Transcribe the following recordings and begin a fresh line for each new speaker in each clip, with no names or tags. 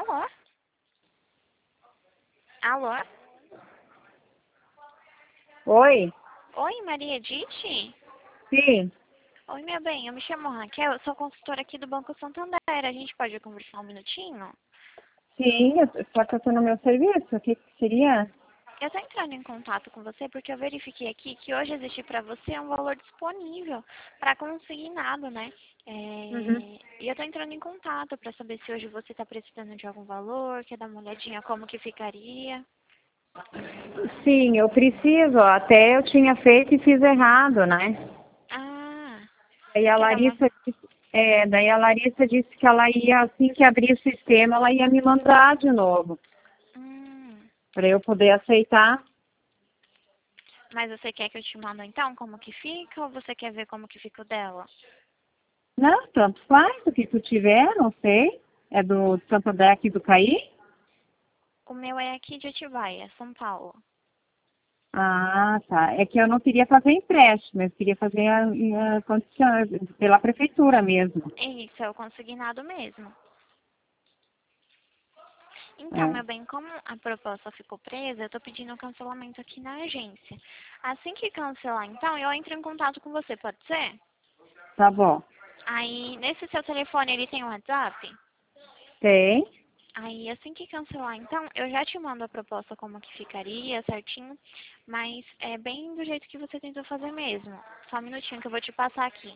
Alô? Alô?
Oi?
Oi, Maria Edith?
Sim,
Oi, meu bem, eu me chamo Raquel, eu sou consultora aqui do Banco Santander. A gente pode conversar um minutinho?
sim, só que eu estou no meu serviço. O que seria?
Eu estou entrando em contato com você porque eu verifiquei aqui que hoje existe para você um valor disponível para consignado, né?
Uhum.
E eu estou entrando em contato para saber se hoje você está precisando de algum valor, quer dar uma olhadinha como que ficaria.
Sim, eu preciso. Até eu tinha feito e fiz errado, né?
Ah,
Daí a
quer dar uma...
Larissa, daí a Larissa disse que ela ia, assim que abrir o sistema, ela ia me mandar de novo,
Hum,
para eu poder aceitar.
mas você quer que eu te mando então como que fica ou você quer ver como que fica o dela?
Não, tanto faz o que tu tiver, não sei. É do Santander aqui do Caí?
O meu é aqui de Atibaia, São Paulo.
Ah, tá. É que eu não queria fazer empréstimo, eu queria fazer a condição, pela prefeitura mesmo.
Isso, é o consignado mesmo. Então,
É,
meu bem, como a proposta ficou presa, eu estou pedindo um cancelamento aqui na agência. Assim que cancelar, então, eu entro em contato com você, pode ser?
tá bom.
Aí, nesse seu telefone, ele tem um WhatsApp?
Tem.
Aí, assim que cancelar, então, eu já te mando a proposta como que ficaria, certinho. Mas é bem do jeito que você tentou fazer mesmo. Só um minutinho que eu vou te passar aqui.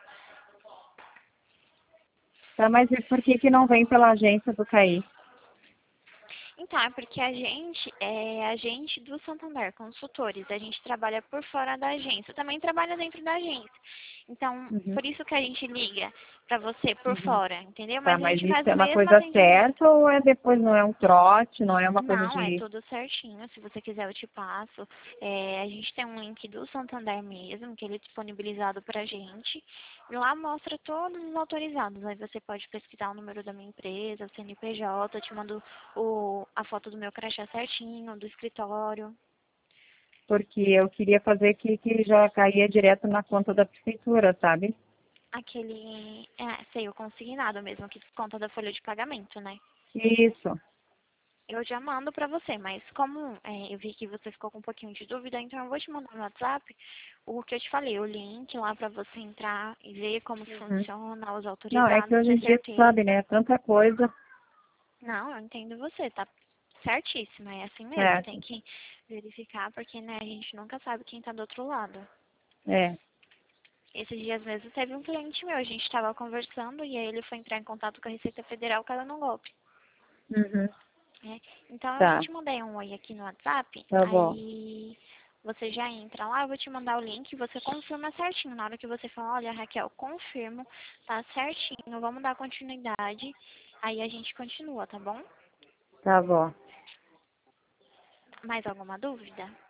Tá, mas e por que que não vem pela agência do CAI?
Então, é porque a gente é agente do Santander, consultores. A gente trabalha por fora da agência. Também trabalha dentro da agência. Então,
Uhum,
por isso que a gente liga para você por
uhum.
fora, entendeu?
Tá,
Mas a
mas
gente
isso
faz
é
o
uma
mesmo
coisa
atendimento.
certa ou é depois não é um trote, não é uma coisa
Não, é
de...
tudo certinho. Se você quiser, eu te passo. A gente tem um link do Santander mesmo, que ele é disponibilizado pra gente. E lá mostra todos os autorizados. Aí você pode pesquisar o número da minha empresa, o CNPJ, eu te mando a foto do meu crachá certinho, do escritório.
Porque eu queria fazer que já caía direto na conta da prefeitura, sabe?
Sei, o consignado mesmo, que desconta da folha de pagamento, né?
Isso,
Eu já mando pra você, mas como eu vi que você ficou com um pouquinho de dúvida, então eu vou te mandar no WhatsApp o que eu te falei, o link lá pra você entrar e ver como que
uhum.
funciona, os
Não, é que
autorizados,
hoje em
ter
dia, tu
certeza.
sabe, né? Tanta coisa.
Não, eu entendo você, tá certíssima, é assim mesmo,
É,
tem que verificar, porque né, a gente nunca sabe quem tá do outro lado.
é.
Esses dias mesmo teve um cliente meu, a gente estava conversando e aí ele foi entrar em contato com a Receita Federal, caiu num golpe.
Uhum.
Né? Então eu já
Tá,
te mandei um oi aqui no WhatsApp,
tá bom.
aí você já entra lá, eu vou te mandar o link, você confirma certinho. Na hora que você falar, olha Raquel, confirmo, tá certinho, vamos dar continuidade, aí a gente continua, tá bom?
Tá bom.
Mais alguma dúvida?